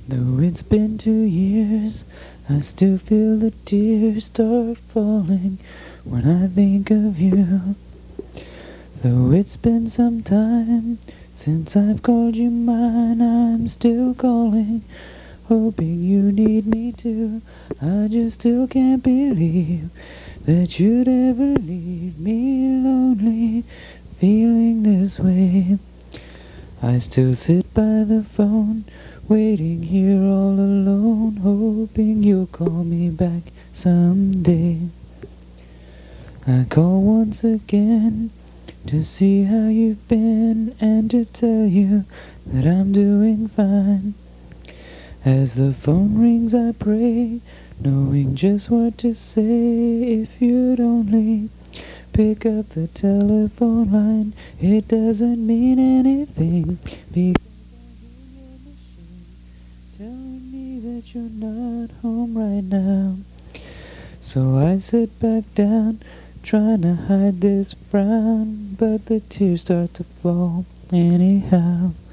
Though it's been 2 years, I still feel the tears start falling when I think of you. Though it's been some time since I've called you mine, I'm still calling, hoping you need me too. I just still can't believe that you'd ever leave me lonely, feeling this way. I still sit by the phone, waiting here all alone, hoping you'll call me back someday. I call once again to see how you've been and to tell you that I'm doing fine. As the phone rings I pray, knowing just what to say. If you'd only pick up the telephone line, it doesn't mean anything, because telling me that you're not home right now. So I sit back down, trying to hide this frown, but the tears start to fall anyhow.